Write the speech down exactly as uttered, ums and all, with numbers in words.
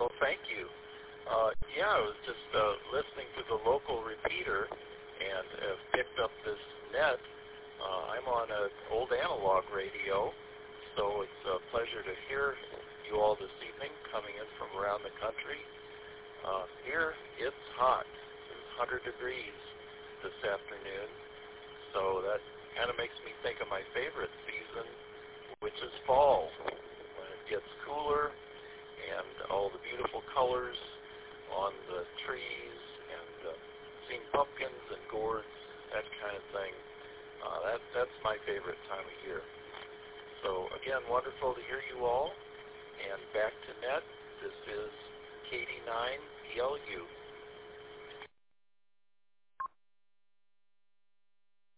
Well, thank you. Uh, yeah, I was just uh, listening to the local repeater and have picked up this net. Uh, I'm on an old analog radio, so it's a pleasure to hear you all this evening coming in from around the country. Uh, here, it's hot. It's one hundred degrees this afternoon, so that kind of makes me think of my favorite season, which is fall, when it gets cooler and all the beautiful colors on the trees and uh, seeing pumpkins and gourds, that kind of thing. Uh, that, that's my favorite time of year. So again, wonderful to hear you all. And back to net, this is K D nine P L U.